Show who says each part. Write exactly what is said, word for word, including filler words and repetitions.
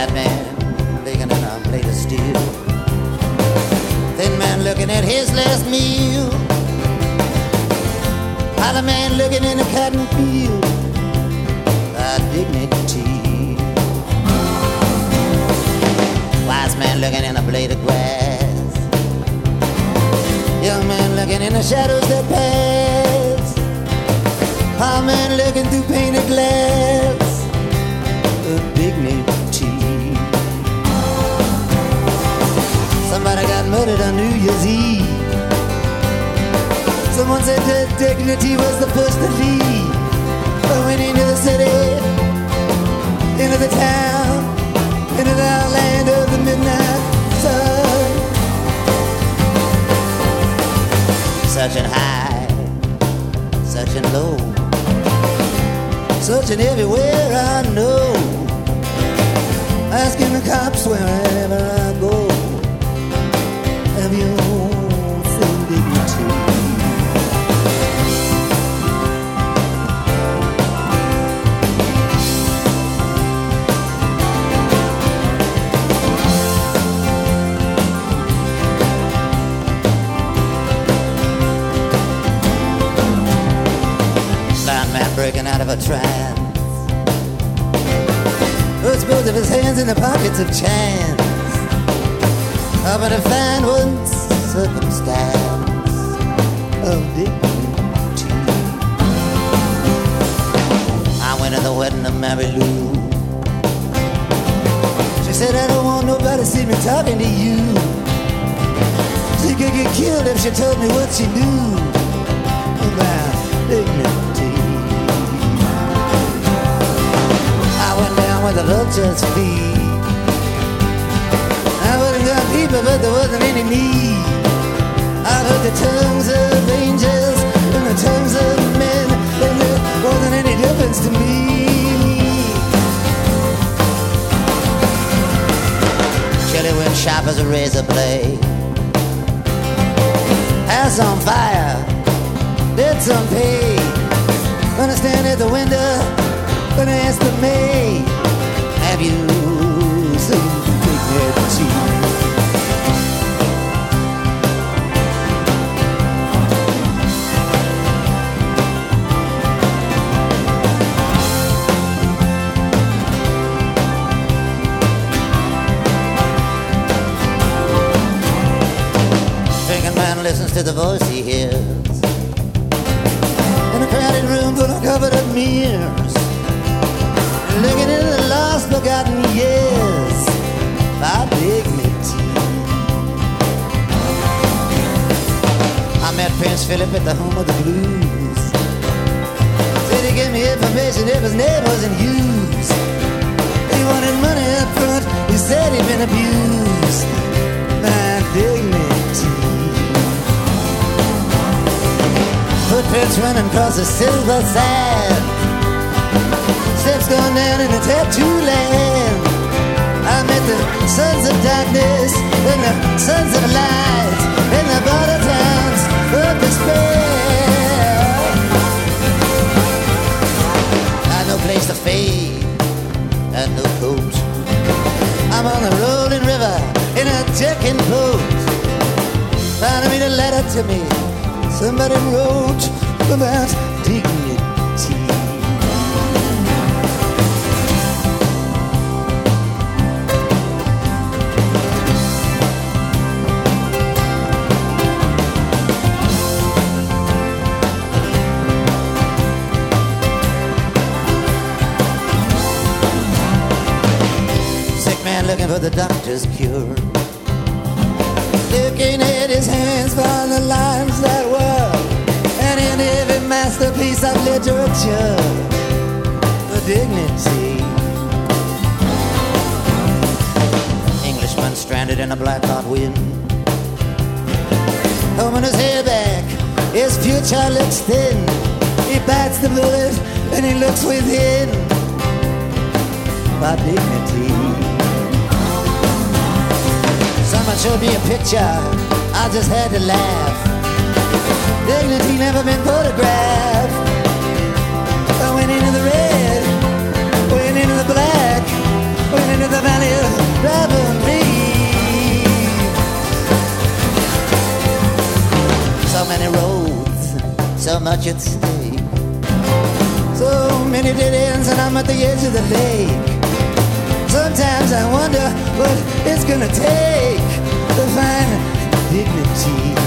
Speaker 1: Fat man licking in a plate of steel. Thin man looking at his last meal. Other man looking in a cotton field. By dignity. Wise man looking in a blade of grass. Young man looking in the shadows that pass. Poor man looking through painted glass. Of dignity. Somebody got murdered on New Year's Eve. Someone said that dignity was the first to leave. I went into the city, into the town, into the land of the midnight sun. Searching high, searching low, searching everywhere I know, asking the cops wherever I go, have you seen dignity? Breaking out of a trance, puts both of his hands in the pockets of chance, hoping to find one circumstance of dignity. I went to the wedding of Mary Lou. She said, I don't want nobody to see me talking to you. She could get killed if she told me what she knew about dignity. With the vulture's feet, I wouldn't go deeper, but there wasn't any need. I heard the tongues of angels and the tongues of men, and there wasn't any difference to me. Chilly wind sharp as a razor blade, house on fire, beds unpaid. When I stand at the window, when I ask the maid, have you seen dignity? Drinking man listens to the voice he hears in a crowded room full of covered up mirrors. Looking into the lost, forgotten years by dignity. I met Prince Philip at the home of the blues. Said he gave me information if his name wasn't used. He wanted money up front, he said he'd been abused by dignity. Footprints running across the silver sand, steps going down in the tattoo land. I met the sons of darkness and the sons of light in the border towns of despair. I no place to fade, I no coat. I'm on the rolling river in a ticking boat. Finally read a letter to me somebody wrote about dignity. Looking for the doctor's cure, looking at his hands for the lines that were, and in every masterpiece of literature, the dignity. Englishman stranded in a black hot wind, holding his hair back, his future looks thin. He bites the bullet and he looks within, by dignity. Someone showed me a picture, I just had to laugh. Dignity never been photographed. I went into the red, went into the black, went into the valley of much at stake. So many dead ends and I'm at the edge of the lake. Sometimes I wonder what it's gonna take to find dignity.